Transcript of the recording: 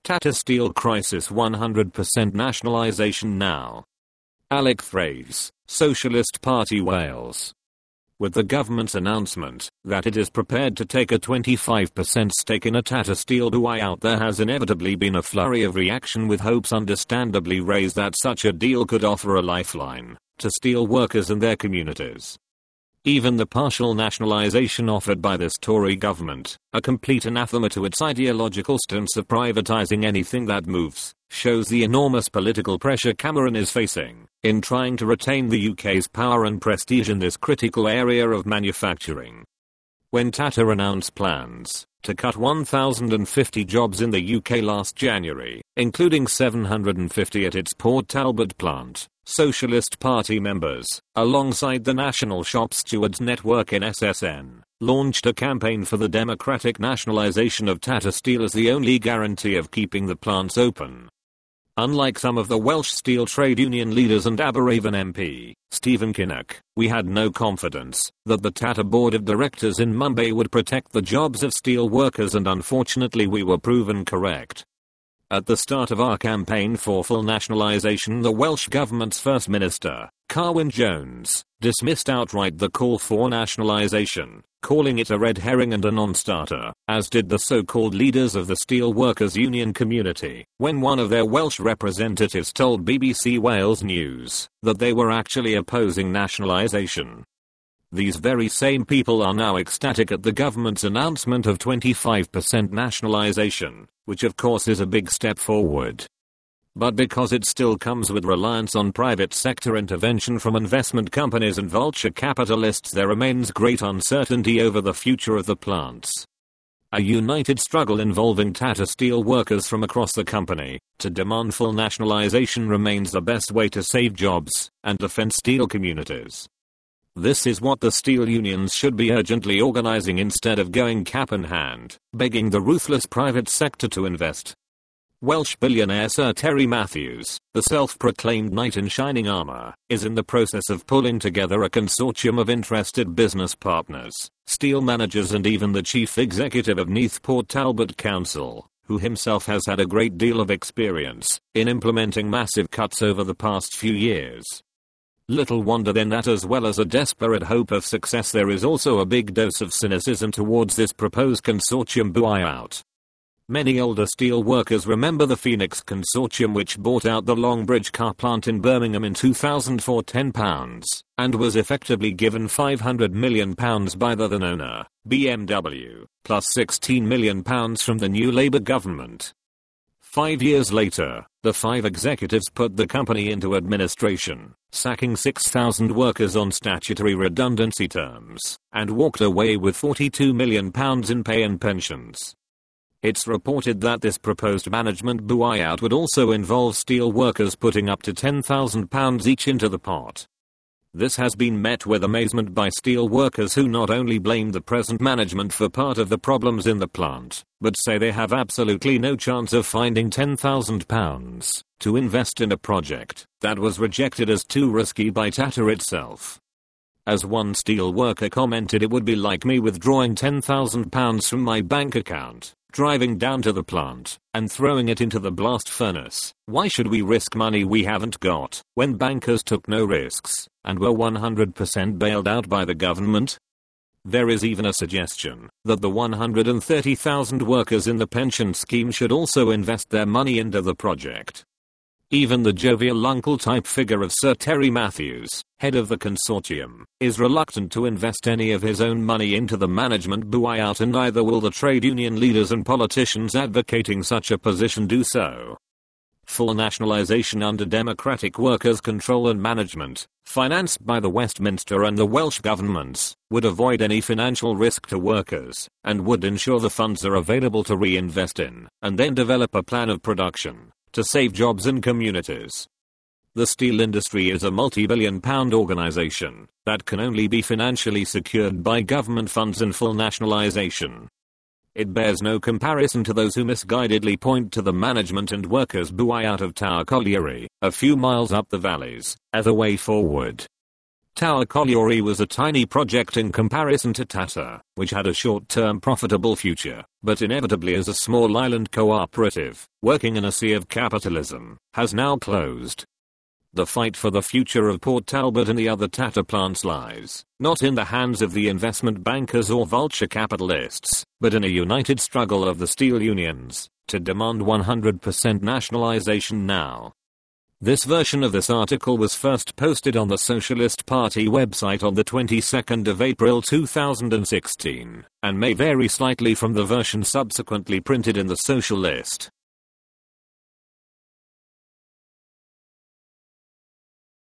Tata Steel crisis 100% nationalisation now. Alec Thraves, Socialist Party Wales. With the government's announcement that it is prepared to take a 25% stake in a Tata Steel buyout, there has inevitably been a flurry of reaction, with hopes understandably raised that such a deal could offer a lifeline to steel workers and their communities. Even the partial nationalisation offered by this Tory government, a complete anathema to its ideological stance of privatising anything that moves, shows the enormous political pressure Cameron is facing in trying to retain the UK's power and prestige in this critical area of manufacturing. When Tata announced plans to cut 1,050 jobs in the UK last January, including 750 at its Port Talbot plant, Socialist Party members, alongside the National Shop Stewards Network (NSSN), launched a campaign for the democratic nationalisation of Tata Steel as the only guarantee of keeping the plants open. Unlike some of the Welsh steel trade union leaders and Aberavon MP, Stephen Kinnock, we had no confidence that the Tata board of directors in Mumbai would protect the jobs of steel workers, and unfortunately we were proven correct. At the start of our campaign for full nationalisation, the Welsh government's First Minister, Carwyn Jones, dismissed outright the call for nationalisation, calling it a red herring and a non-starter, as did the so-called leaders of the steel workers union community, when one of their Welsh representatives told BBC Wales News that they were actually opposing nationalisation. These very same people are now ecstatic at the government's announcement of 25% nationalisation, which of course is a big step forward. But because it still comes with reliance on private sector intervention from investment companies and vulture capitalists, there remains great uncertainty over the future of the plants. A united struggle involving Tata Steel workers from across the company to demand full nationalisation remains the best way to save jobs and defend steel communities. This is what the steel unions should be urgently organising, instead of going cap in hand, begging the ruthless private sector to invest. Welsh billionaire Sir Terry Matthews, the self-proclaimed knight in shining armour, is in the process of pulling together a consortium of interested business partners, steel managers and even the chief executive of Neath Port Talbot Council, who himself has had a great deal of experience in implementing massive cuts over the past few years. Little wonder then that, as well as a desperate hope of success, there is also a big dose of cynicism towards this proposed consortium buyout. Many older steel workers remember the Phoenix Consortium, which bought out the Longbridge car plant in Birmingham in 2000 for £10, and was effectively given £500 million by the then owner, BMW, plus £16 million from the new Labour government. 5 years later, the 5 executives put the company into administration, sacking 6,000 workers on statutory redundancy terms, and walked away with £42 million in pay and pensions. It's reported that this proposed management buyout would also involve steel workers putting up to £10,000 each into the pot. This has been met with amazement by steel workers, who not only blame the present management for part of the problems in the plant, but say they have absolutely no chance of finding £10,000 to invest in a project that was rejected as too risky by Tata itself. As one steel worker commented, "It would be like me withdrawing £10,000 from my bank account, driving down to the plant, and throwing it into the blast furnace. Why should we risk money we haven't got, when bankers took no risks, and were 100% bailed out by the government?" There is even a suggestion that the 130,000 workers in the pension scheme should also invest their money into the project. Even the jovial uncle-type figure of Sir Terry Matthews, head of the consortium, is reluctant to invest any of his own money into the management buyout, and neither will the trade union leaders and politicians advocating such a position do so. Full nationalisation under democratic workers' control and management, financed by the Westminster and the Welsh governments, would avoid any financial risk to workers, and would ensure the funds are available to reinvest in, and then develop a plan of production to save jobs and communities. The steel industry is a multi-billion-pound organisation that can only be financially secured by government funds and full nationalisation. It bears no comparison to those who misguidedly point to the management and workers' buyout of Tower Colliery, a few miles up the valleys, as a way forward. Tower Colliery was a tiny project in comparison to Tata, which had a short-term profitable future, but inevitably as a small island cooperative, working in a sea of capitalism, has now closed. The fight for the future of Port Talbot and the other Tata plants lies, not in the hands of the investment bankers or vulture capitalists, but in a united struggle of the steel unions, to demand 100% nationalization now. This version of this article was first posted on the Socialist Party website on the 22nd of April 2016, and may vary slightly from the version subsequently printed in the Socialist.